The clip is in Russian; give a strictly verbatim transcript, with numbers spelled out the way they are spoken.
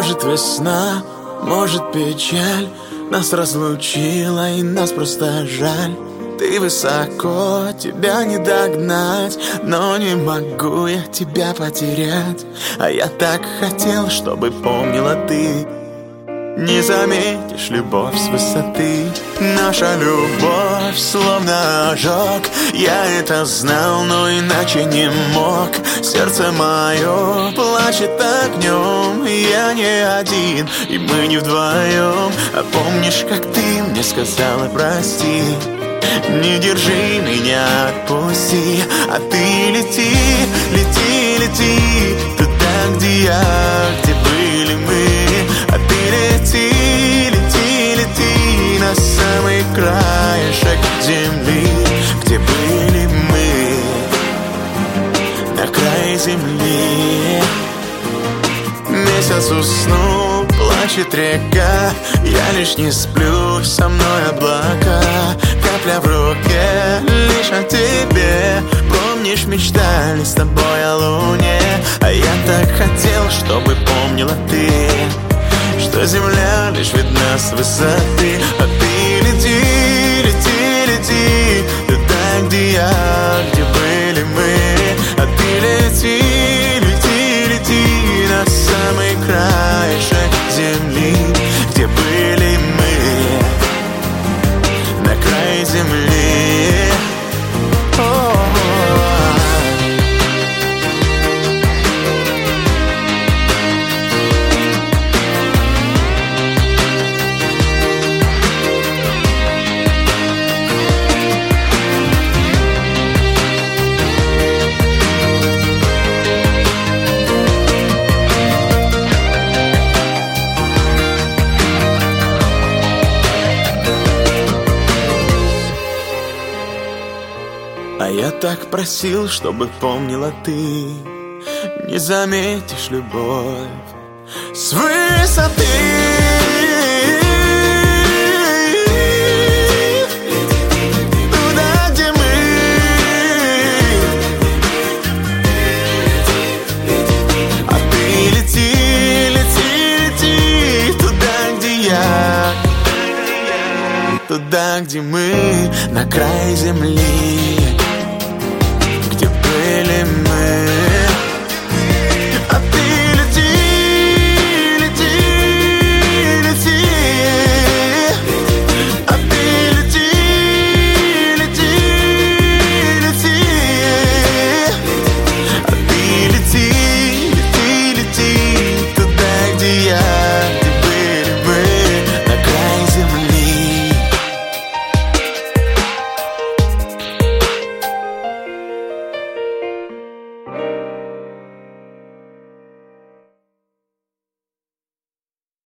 Может весна, может печаль нас разлучила и нас просто жаль. Ты высоко, тебя не догнать, но не могу я тебя потерять. А я так хотел, чтобы помнила ты. Не заметишь любовь с высоты. Наша любовь словно ожог. Я это знал, но иначе не мог. Сердце мое плачет огнем. Я не один, и мы не вдвоем. А помнишь, как ты мне сказала прости? Не держи меня, отпусти. А ты лети, лети, лети туда, где я, где были мы. А ты лети, лети, лети на самый краешек земли, где были мы, на край земли. Месяц уснул, плачет река. Я лишь не сплю, со мной облака. Капля в руке, лишь о тебе. Помнишь, мечтали с тобой о луне. А я так хотел, чтобы помнила ты, что земля лишь видна с высоты. А ты лети, лети, лети туда, где я, где были мы. А ты лети, лети, лети на самый краешек земли, где были мы, на край земли. А я так просил, чтобы помнила ты. Не заметишь любовь с высоты. Туда, где мы. А ты лети, лети, лети туда, где я, туда, где мы, на край земли.